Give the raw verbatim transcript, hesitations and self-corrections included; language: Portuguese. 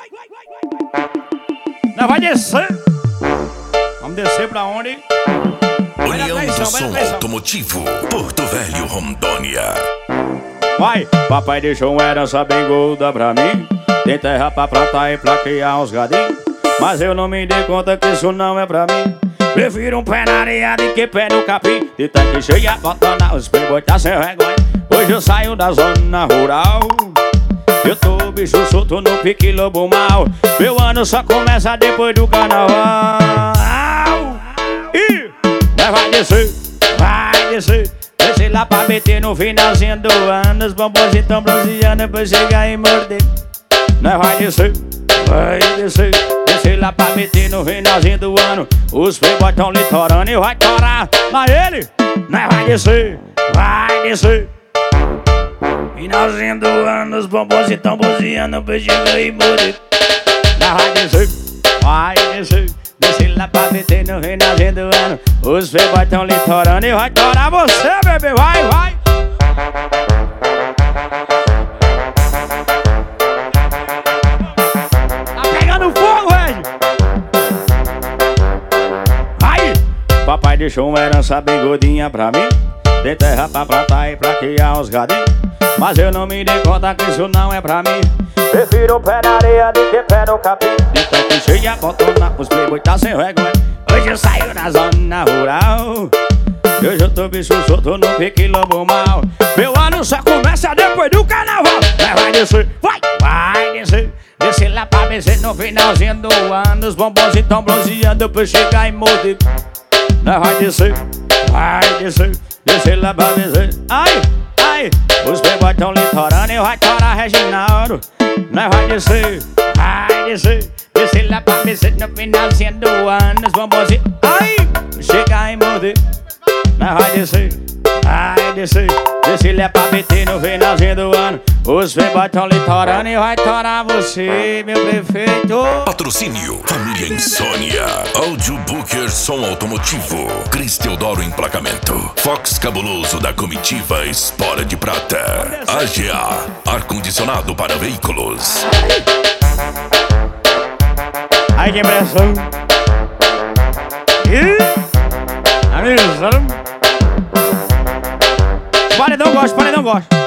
Nós vai descer. Vamos descer pra onde? União do Som Automotivo, Porto Velho, Rondônia. Vai, papai deixou uma herança bem gorda pra mim. Tem terra pra plantar e plaquear uns gadinhos. Mas eu não me dei conta que isso não é pra mim. Prefiro um pé na areia do que pé no capim. De tanque cheia, botando os playboy tá sem vergonha. Hoje eu saio da zona rural. Eu tô bicho solto no pique lobo mal. Meu ano só começa depois do carnaval. E vai descer, vai descer. Descer lá pra meter no finalzinho do ano. Os bombons tão bronzeando pra chegar e morder. Nós vai descer, vai descer. Descer lá pra meter no finalzinho do ano. Os playboy tão litorando e vai torar. Mas ele, nós vai descer, vai descer. Finalzinho do ano, os bombons tão buziando pra chegar e morder. Nós vai descer, vai descer. Descer lá pra meter no finalzinho do ano. Os playboy tão litorando e vai torar você, bebê, vai, vai. Tá pegando fogo, velho. Aí, papai deixou uma herança bem gordinha pra mim. Tem terra pra plantar e plaquear uns gadinhos. Mas eu não me dei conta que isso não é pra mim. Prefiro o pé na areia do que pé no capim. De tanque cheia, botona, os playboy tá sem vergonha. Hoje eu saio na zona rural. Hoje eu tô bicho solto no pique lobo mal. Meu ano só começa depois do carnaval. Nós vai descer, vai, vai descer. Descer lá pra vencer no finalzinho do ano. Os bombons tão bronzeando pra chegar e morder. Nós vai descer, vai descer. Descer lá pra vencer, ai, ai. Os playboy tão litorando e vai torar Reginaldo. Nós vai descer, vai descer. Descer lá pra vencer no finalzinho do ano. Os bombons, ai, chegar e morder. Nós vai descer, vai descer. Descer lá pra meter no finalzinho do ano. Os playboy tão litorando e vai torar você, meu prefeito. Patrocínio Família Insônia, Áudio Booker Som Automotivo, Cris Teodoro Emplacamento, Fox Cabuloso da Comitiva Espora de Prata, A G A, ar-condicionado para veículos. Ai, que impressão. Ih, avisando. Paredão gosta, paredão gosta.